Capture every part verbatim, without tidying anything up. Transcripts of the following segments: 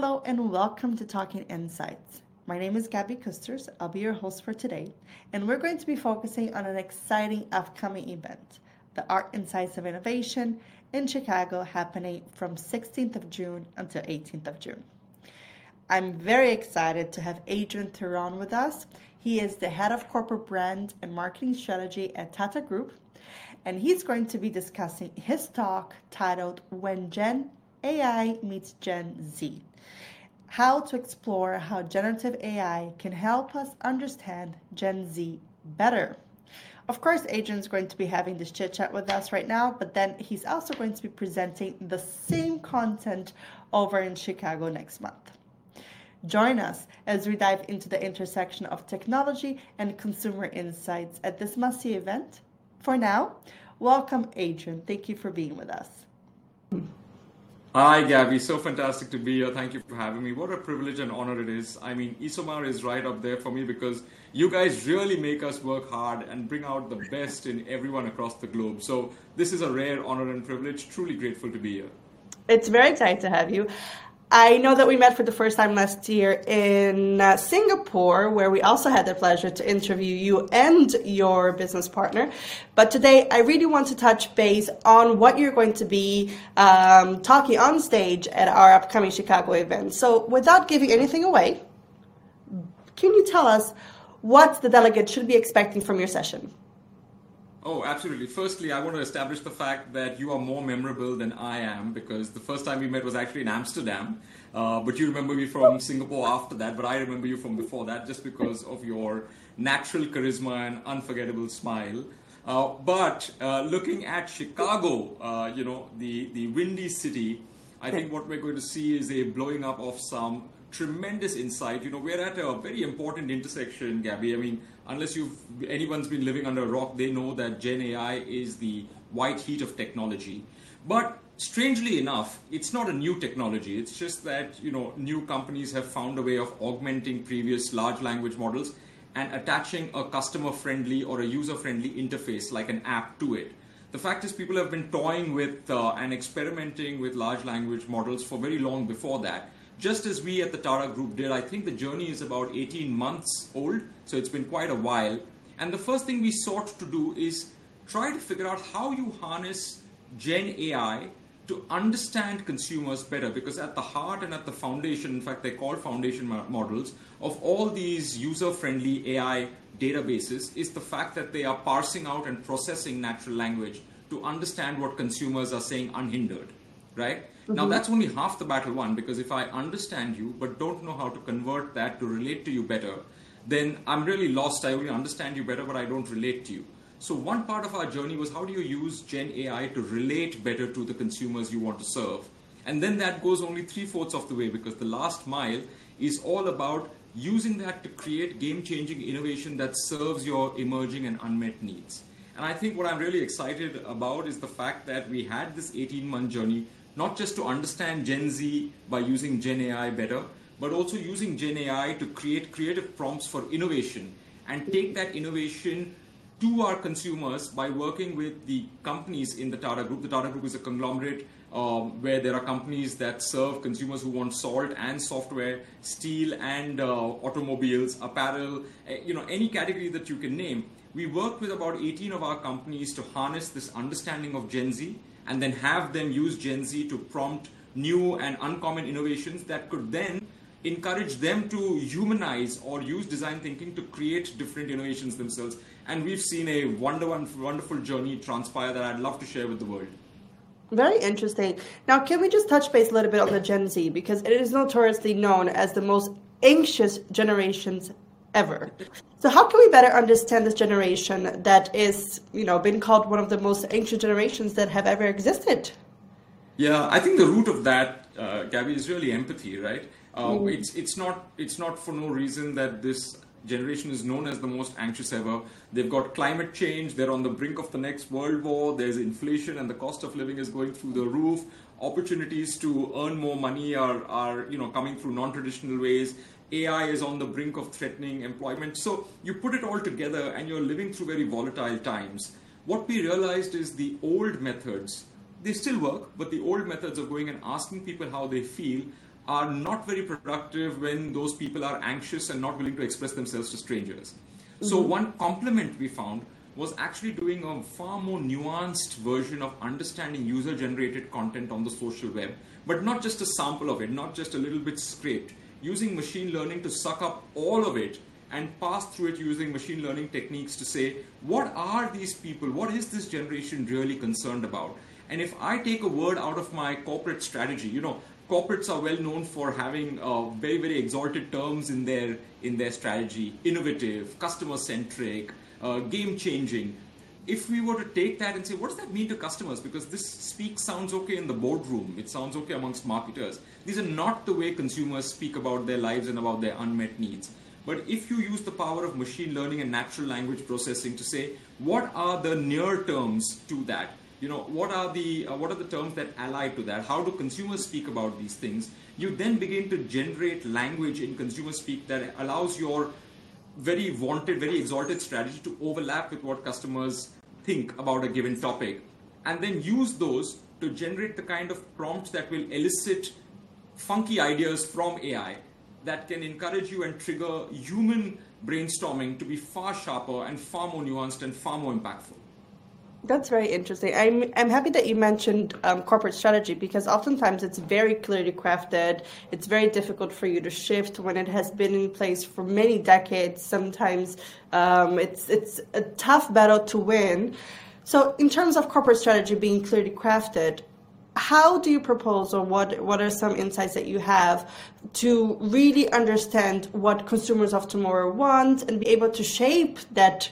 Hello and welcome to Talking Insights. My name is Gabby Kusters. I'll be your host for today, and we're going to be focusing on an exciting upcoming event, the Art and Science of Innovation in Chicago, happening from sixteenth of June until eighteenth of June. I'm very excited to have Adrian Theron with us. He is the head of corporate brand and marketing strategy at Tata Group, and he's going to be discussing his talk titled When Gen A I Meets Gen Z. How to explore how generative A I can help us understand Gen Z better. Of course, Adrian's going to be having this chit chat with us right now, but then he's also going to be presenting the same content over in Chicago next month. Join us as we dive into the intersection of technology and consumer insights at this must-see event. For now, welcome, Adrian. Thank you for being with us. Hi, Gabby. So fantastic to be here. Thank you for having me. What a privilege and honor it is. I mean, Isomar is right up there for me because you guys really make us work hard and bring out the best in everyone across the globe. So this is a rare honor and privilege. Truly grateful to be here. It's very exciting to have you. I know that we met for the first time last year in uh, Singapore, where we also had the pleasure to interview you and your business partner. But today, I really want to touch base on what you're going to be um, talking on stage at our upcoming Chicago event. So without giving anything away, can you tell us what the delegate should be expecting from your session? Oh, absolutely. Firstly, I want to establish the fact that you are more memorable than I am because the first time we met was actually in Amsterdam. Uh, but you remember me from Singapore after that, but I remember you from before that just because of your natural charisma and unforgettable smile. Uh, but uh, looking at Chicago, uh, you know, the, the windy city, I think what we're going to see is a blowing up of some tremendous insight. You know, we're at a very important intersection, Gabby. I mean, unless you've anyone's been living under a rock, they know that Gen A I is the white heat of technology. But strangely enough, it's not a new technology. It's just that, you know, new companies have found a way of augmenting previous large language models and attaching a customer-friendly or a user-friendly interface like an app to it. The fact is people have been toying with uh, and experimenting with large language models for very long before that. Just as we at the Tata Group did. I think the journey is about eighteen months old, so it's been quite a while. And the first thing we sought to do is try to figure out how you harness Gen A I to understand consumers better, because at the heart and at the foundation, in fact, they're called foundation models, of all these user-friendly A I databases is the fact that they are parsing out and processing natural language to understand what consumers are saying unhindered, right? Mm-hmm. Now, that's only half the battle won, because if I understand you but don't know how to convert that to relate to you better, then I'm really lost. I only understand you better, but I don't relate to you. So one part of our journey was how do you use Gen A I to relate better to the consumers you want to serve? And then that goes only three-fourths of the way, because the last mile is all about using that to create game-changing innovation that serves your emerging and unmet needs. And I think what I'm really excited about is the fact that we had this eighteen-month journey, not just to understand Gen Z by using Gen A I better, but also using Gen A I to create creative prompts for innovation and take that innovation to our consumers by working with the companies in the Tata Group. The Tata Group is a conglomerate um, where there are companies that serve consumers who want salt and software, steel and uh, automobiles, apparel, uh, you know, any category that you can name. We worked with about eighteen of our companies to harness this understanding of Gen Z and then have them use Gen Z to prompt new and uncommon innovations that could then encourage them to humanize or use design thinking to create different innovations themselves. And we've seen a wonderful, wonderful journey transpire that I'd love to share with the world. Very interesting. Now, can we just touch base a little bit on the Gen Z? Because it is notoriously known as the most anxious generations ever. So how can we better understand this generation that is, you know, been called one of the most anxious generations that have ever existed? Yeah, I think the root of that, uh, Gabby, is really empathy, right? Uh, mm. It's it's not it's not for no reason that this generation is known as the most anxious ever. They've got climate change. They're on the brink of the next world war. There's inflation, and the cost of living is going through the roof. Opportunities to earn more money are are you know coming through non-traditional ways. A I is on the brink of threatening employment. So you put it all together, and you're living through very volatile times. What we realized is the old methods, they still work, but the old methods of going and asking people how they feel are not very productive when those people are anxious and not willing to express themselves to strangers. Mm-hmm. So one complement we found was actually doing a far more nuanced version of understanding user-generated content on the social web, but not just a sample of it, not just a little bit scraped, using machine learning to suck up all of it and pass through it using machine learning techniques to say, what are these people, what is this generation really concerned about? And if I take a word out of my corporate strategy, you know, corporates are well known for having uh, very, very exalted terms in their, in their strategy, innovative, customer-centric, uh, game-changing. If we were to take that and say, what does that mean to customers? Because this speak sounds okay in the boardroom, it sounds okay amongst marketers. These are not the way consumers speak about their lives and about their unmet needs. But if you use the power of machine learning and natural language processing to say, what are the near terms to that? You know, what are the uh, what are the terms that ally to that? How do consumers speak about these things? You then begin to generate language in consumer speak that allows your very vaunted, very exalted strategy to overlap with what customers think about a given topic, and then use those to generate the kind of prompts that will elicit funky ideas from A I that can encourage you and trigger human brainstorming to be far sharper and far more nuanced and far more impactful. That's very interesting. I'm I'm happy that you mentioned um, corporate strategy, because oftentimes it's very clearly crafted. It's very difficult for you to shift when it has been in place for many decades. Sometimes um, it's it's a tough battle to win. So in terms of corporate strategy being clearly crafted, how do you propose, or what what are some insights that you have to really understand what consumers of tomorrow want and be able to shape that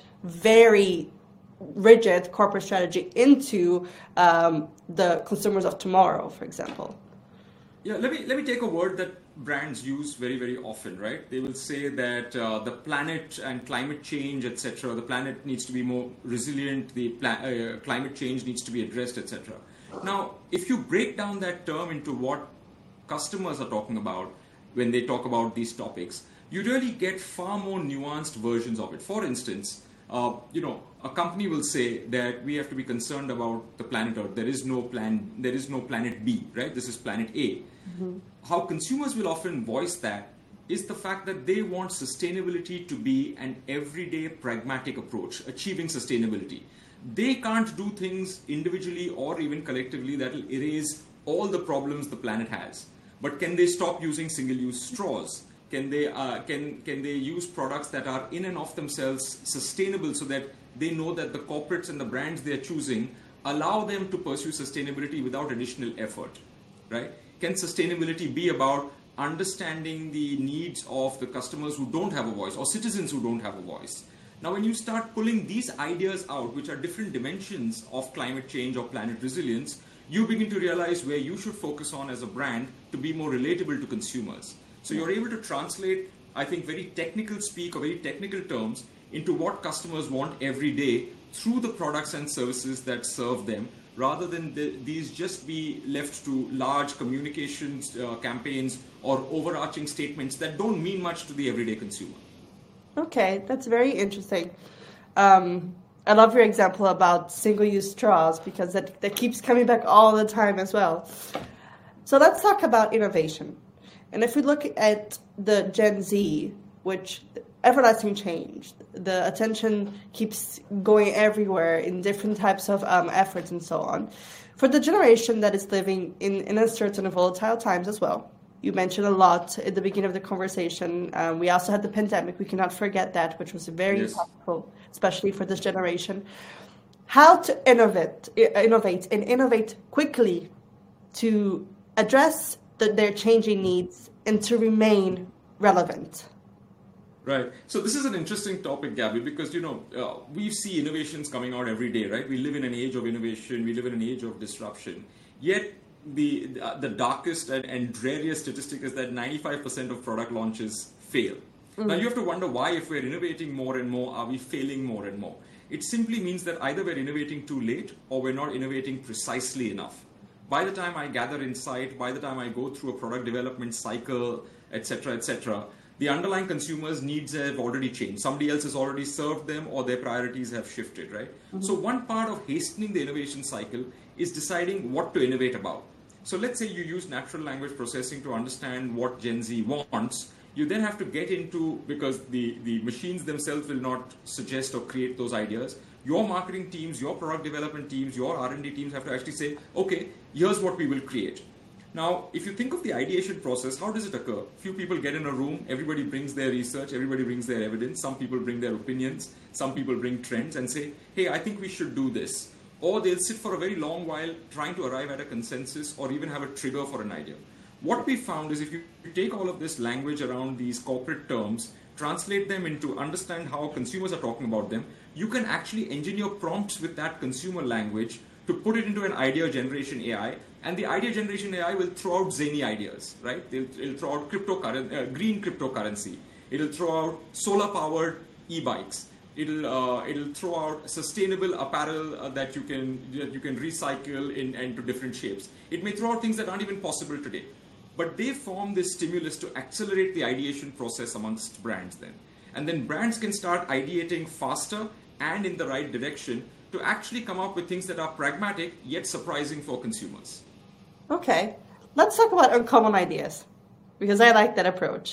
very rigid corporate strategy into um, the consumers of tomorrow, for example? Yeah, let me let me take a word that brands use very, very often, right? They will say that uh, the planet and climate change, et cetera, the planet needs to be more resilient, the pla- uh, climate change needs to be addressed, et cetera. Now, if you break down that term into what customers are talking about when they talk about these topics, you really get far more nuanced versions of it. For instance, uh, you know, a company will say that we have to be concerned about the planet Earth. There is no plan, there is no planet B, right? This is planet A. Mm-hmm. How consumers will often voice that is the fact that they want sustainability to be an everyday pragmatic approach, achieving sustainability. They can't do things individually or even collectively that will erase all the problems the planet has. But can they stop using single-use straws? Can they uh, can can they use products that are in and of themselves sustainable, so that they know that the corporates and the brands they are choosing allow them to pursue sustainability without additional effort, right? Can sustainability be about understanding the needs of the customers who don't have a voice, or citizens who don't have a voice? Now, when you start pulling these ideas out, which are different dimensions of climate change or planet resilience, you begin to realize where you should focus on as a brand to be more relatable to consumers. So you're able to translate, I think, very technical speak or very technical terms into what customers want every day through the products and services that serve them, rather than the, these just be left to large communications uh, campaigns or overarching statements that don't mean much to the everyday consumer. Okay, that's very interesting. Um, I love your example about single-use straws, because that, that keeps coming back all the time as well. So let's talk about innovation. And if we look at the Gen Z, which everlasting change, the attention keeps going everywhere in different types of um, efforts and so on. For the generation that is living in, in uncertain and volatile times as well, you mentioned a lot at the beginning of the conversation. Um, we also had the pandemic. We cannot forget that, which was very yes. impactful, especially for this generation. How to innovate, innovate and innovate quickly to address the, their changing needs and to remain relevant. Right. So this is an interesting topic, Gabby, because, you know, uh, we see innovations coming out every day, right? We live in an age of innovation. We live in an age of disruption. Yet the uh, the darkest and, and dreariest statistic is that ninety-five percent of product launches fail. Mm-hmm. Now, you have to wonder why, if we're innovating more and more, are we failing more and more? It simply means that either we're innovating too late or we're not innovating precisely enough. By the time I gather insight, by the time I go through a product development cycle, et cetera, et cetera, the underlying consumers' needs have already changed. Somebody else has already served them, or their priorities have shifted, right? Mm-hmm. So one part of hastening the innovation cycle is deciding what to innovate about. So let's say you use natural language processing to understand what Gen Z wants. You then have to get into, because the, the machines themselves will not suggest or create those ideas. Your marketing teams, your product development teams, your R and D teams have to actually say, okay, here's what we will create. Now, if you think of the ideation process, how does it occur? Few people get in a room, everybody brings their research, everybody brings their evidence, some people bring their opinions, some people bring trends and say, hey, I think we should do this. Or they'll sit for a very long while trying to arrive at a consensus or even have a trigger for an idea. What we found is if you take all of this language around these corporate terms, translate them into understand how consumers are talking about them, you can actually engineer prompts with that consumer language to put it into an idea generation A I, and the idea generation A I will throw out zany ideas, right? It'll, it'll throw out cryptocurrency, uh, green cryptocurrency. It'll throw out solar-powered e-bikes. It'll uh, it'll throw out sustainable apparel uh, that you can that you can recycle in into different shapes. It may throw out things that aren't even possible today, but they form this stimulus to accelerate the ideation process amongst brands. Then, and then brands can start ideating faster and in the right direction to actually come up with things that are pragmatic yet surprising for consumers. Okay, let's talk about uncommon ideas, because I like that approach.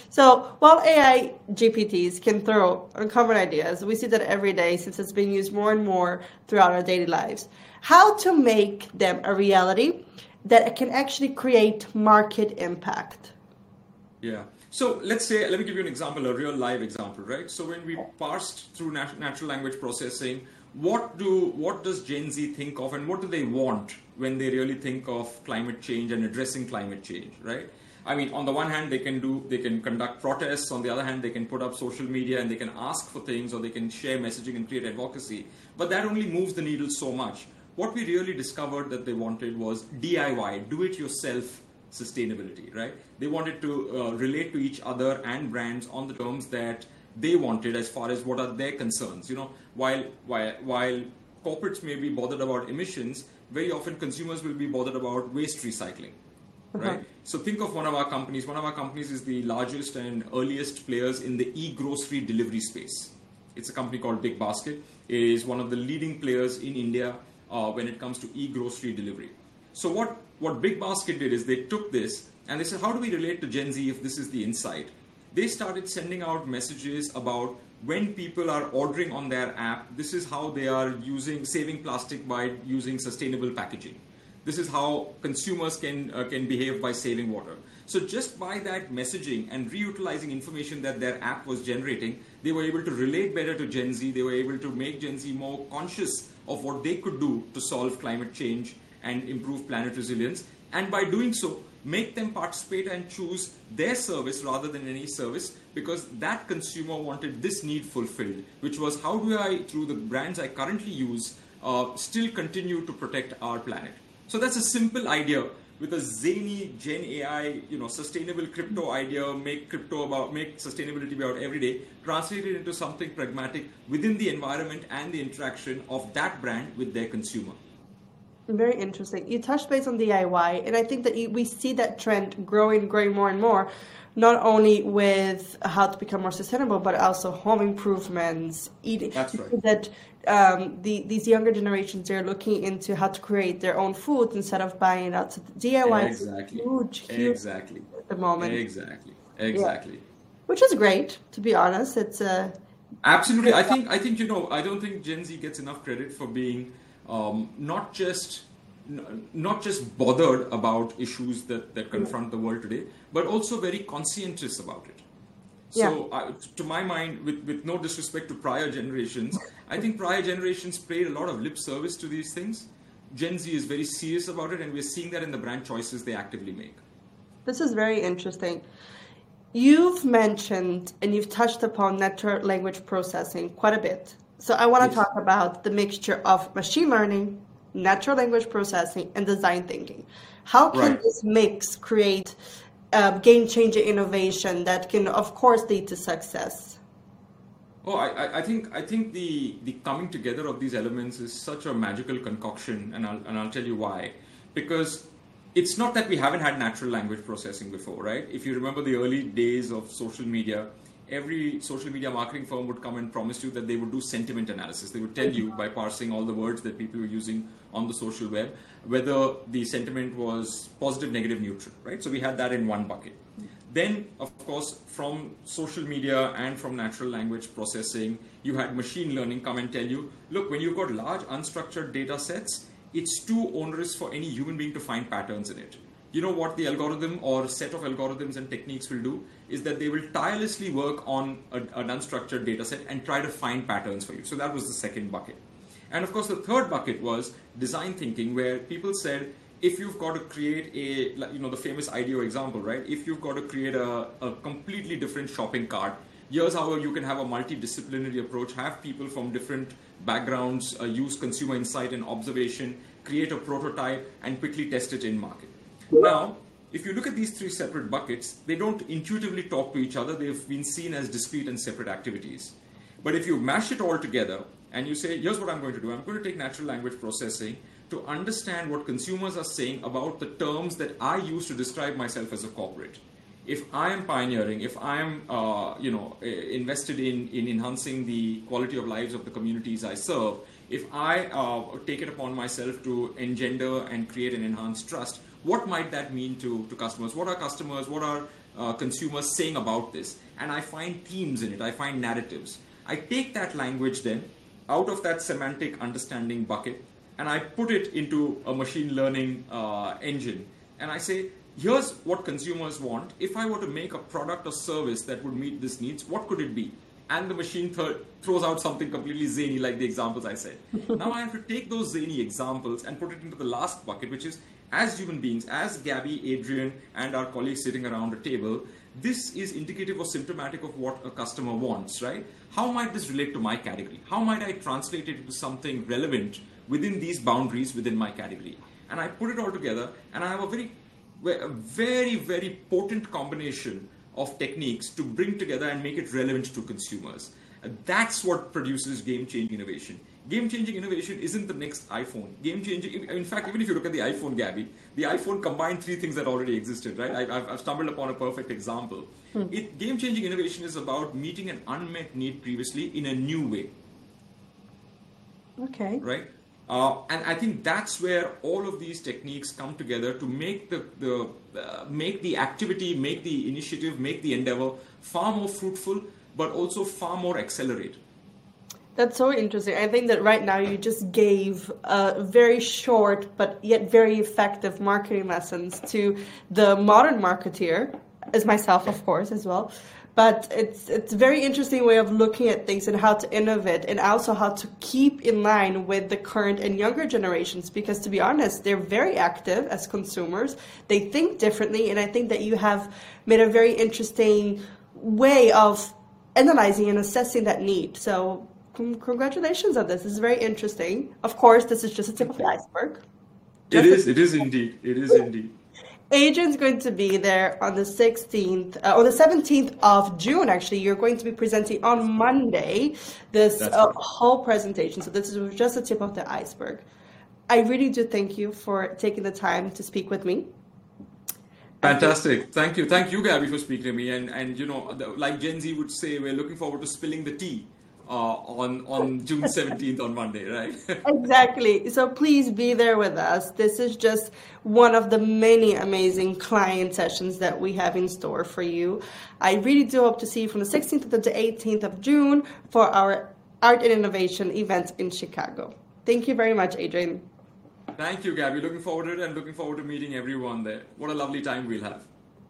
So while A I G P Ts can throw uncommon ideas, we see that every day since it's being used more and more throughout our daily lives. How to make them a reality that it can actually create market impact? Yeah. So let's say, let me give you an example, a real live example, right? So when we parsed through nat- natural language processing, what do what does Gen Z think of and what do they want when they really think of climate change and addressing climate change, right? I mean, on the one hand, they can do, they can conduct protests. On the other hand, they can put up social media and they can ask for things or they can share messaging and create advocacy. But that only moves the needle so much. What we really discovered that they wanted was D I Y, do-it-yourself sustainability, right? They wanted to uh, relate to each other and brands on the terms that they wanted as far as what are their concerns. You know, while while while corporates may be bothered about emissions, very often consumers will be bothered about waste recycling. Right. Uh-huh. So think of one of our companies. One of our companies is the largest and earliest players in the e-grocery delivery space. It's a company called Big Basket. It is one of the leading players in India uh, when it comes to e-grocery delivery. So what, what Big Basket did is they took this and they said, how do we relate to Gen Z if this is the insight? They started sending out messages about when people are ordering on their app, this is how they are using saving plastic by using sustainable packaging. This is how consumers can uh, can behave by saving water. So just by that messaging and reutilizing information that their app was generating, they were able to relate better to Gen Z. They were able to make Gen Z more conscious of what they could do to solve climate change and improve planet resilience. And by doing so, make them participate and choose their service rather than any service, because that consumer wanted this need fulfilled, which was how do I, through the brands I currently use, uh, still continue to protect our planet. So that's a simple idea with a zany Gen A I, you know, sustainable crypto idea, make crypto about, make sustainability about every day, translate it into something pragmatic within the environment and the interaction of that brand with their consumer. Very interesting. You touched base on D I Y, and I think that you, we see that trend growing, growing more and more, not only with how to become more sustainable, but also home improvements, eating. That's right. That um, the, these younger generations, they're looking into how to create their own food instead of buying it out. So D I Y exactly. is huge, huge exactly. at the moment. Exactly. Exactly. Yeah. Which is great, to be honest. It's uh, absolutely. I think. I think you know. I don't think Gen Z gets enough credit for being um, not just. not just bothered about issues that, that confront the world today, but also very conscientious about it. So yeah. uh, to my mind, with, with no disrespect to prior generations, I think prior generations paid a lot of lip service to these things. Gen Z is very serious about it, and we're seeing that in the brand choices they actively make. This is very interesting. You've mentioned and you've touched upon natural language processing quite a bit. So I want to yes. talk about the mixture of machine learning, natural language processing, and design thinking. How can right. this mix create uh, game-changing innovation that can, of course, lead to success? Oh, I, I think I think the, the coming together of these elements is such a magical concoction, and I'll and I'll tell you why. Because it's not that we haven't had natural language processing before, right? If you remember the early days of social media, every social media marketing firm would come and promise you that they would do sentiment analysis. They would tell you by parsing all the words that people were using on the social web, whether the sentiment was positive, negative, neutral, right? So we had that in one bucket. Then, of course, from social media and from natural language processing, you had machine learning come and tell you, look, when you've got large unstructured data sets, it's too onerous for any human being to find patterns in it. You know what the algorithm or set of algorithms and techniques will do is that they will tirelessly work on a, an unstructured data set and try to find patterns for you. So that was the second bucket. And of course, the third bucket was design thinking, where people said, if you've got to create a, you know, the famous IDEO example, right? If you've got to create a, a completely different shopping cart, here's how you can have a multidisciplinary approach, have people from different backgrounds uh, use consumer insight and observation, create a prototype, and quickly test it in market. Now, if you look at these three separate buckets, they don't intuitively talk to each other. They've been seen as discrete and separate activities. But if you mash it all together and you say, here's what I'm going to do. I'm going to take natural language processing to understand what consumers are saying about the terms that I use to describe myself as a corporate. If I am pioneering, if I am uh, you know, invested in, in enhancing the quality of lives of the communities I serve, if I uh, take it upon myself to engender and create and enhance trust, what might that mean to, to customers? What are customers, what are uh, consumers saying about this? And I find themes in it, I find narratives. I take that language then out of that semantic understanding bucket and I put it into a machine learning uh, engine. And I say, here's what consumers want. If I were to make a product or service that would meet these needs, what could it be? And the machine th- throws out something completely zany, like the examples I said. Now I have to take those zany examples and put it into the last bucket, which is, as human beings, as Gabby, Adrian, and our colleagues sitting around a table, this is indicative or symptomatic of what a customer wants, right? How might this relate to my category? How might I translate it into something relevant within these boundaries within my category? And I put it all together, and I have a very, a very, very potent combination of techniques to bring together and make it relevant to consumers. And that's what produces game-changing innovation. Game-changing innovation isn't the next iPhone. Game-changing, in fact, even if you look at the iPhone, Gabby, the iPhone combined three things that already existed, right? I, I've, I've stumbled upon a perfect example. Hmm. It, game-changing innovation is about meeting an unmet need previously in a new way. Okay. Right? Uh, and I think that's where all of these techniques come together to make the, the uh, make the activity, make the initiative, make the endeavor far more fruitful, but also far more accelerated. That's so interesting. I think that right now you just gave a very short but yet very effective marketing lessons to the modern marketeer, as myself, of course, as well. But it's it's a very interesting way of looking at things and how to innovate and also how to keep in line with the current and younger generations. Because to be honest, they're very active as consumers. They think differently. And I think that you have made a very interesting way of analyzing and assessing that need. So congratulations on this. This is very interesting. Of course, this is just a tip of the iceberg. Just it is. It is indeed. It is indeed. Adrian's going to be there on the sixteenth, uh, or the seventeenth of June, actually. You're going to be presenting on Monday this uh, whole presentation. So this is just the tip of the iceberg. I really do thank you for taking the time to speak with me. Fantastic. Thank you. Thank you, Gabby, for speaking to me. And, and you know, like Gen Z would say, we're looking forward to spilling the tea. Uh, on on June seventeenth on Monday, right? Exactly. So please be there with us. This is just one of the many amazing client sessions that we have in store for you. I really do hope to see you from the sixteenth to the eighteenth of June for our Art and Innovation event in Chicago. Thank you very much, Adrian. Thank you, Gabby. Looking forward to it and looking forward to meeting everyone there. What a lovely time we'll have.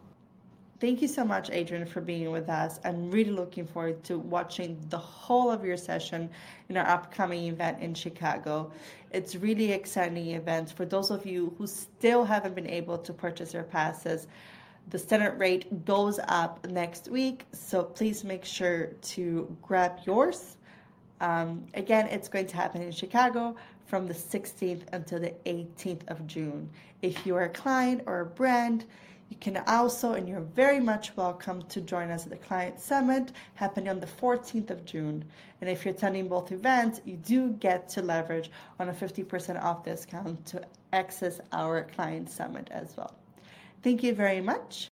Thank you so much, Adrian, for being with us. I'm really looking forward to watching the whole of your session in our upcoming event in Chicago. It's really exciting event. For those of you who still haven't been able to purchase your passes, the standard rate goes up next week, so please make sure to grab yours. Um, again, it's going to happen in Chicago from the sixteenth until the eighteenth of June. If you are a client or a brand, you can also, and you're very much welcome to join us at the Client Summit happening on the fourteenth of June. And if you're attending both events, you do get to leverage on a fifty percent off discount to access our Client Summit as well. Thank you very much.